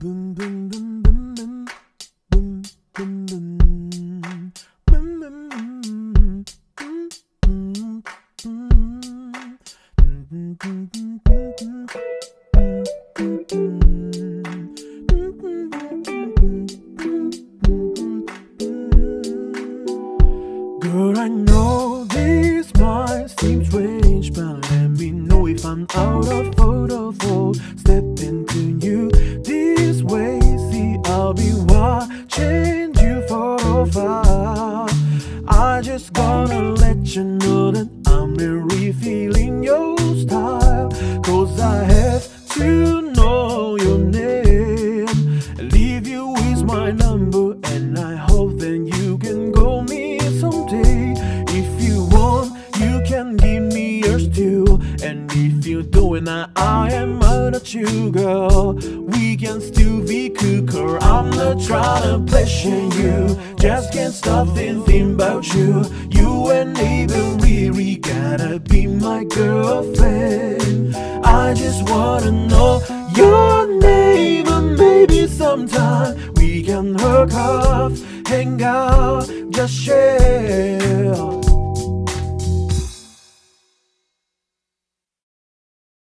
Boom boom boom boom boom boom boom boom boom boom boom Girl, I know this might seem strange, but let me know if I'm out of photo. Step into you this way, see I'll be watching you from afar. I just gotta let you know that I'm really feeling your style, 'cause I have to know your name. Leave you with my number, and I hope that you can call me someday. If you want, you can give me yours too. And if you don't, I am mad at you, girl. We can still be cool, girl. I'm not trying to pleasure you, just can't stop thinking about you. You ain't even really gotta be my girlfriend. I just wanna know your name, and maybe sometime we can hook up, hang out, just share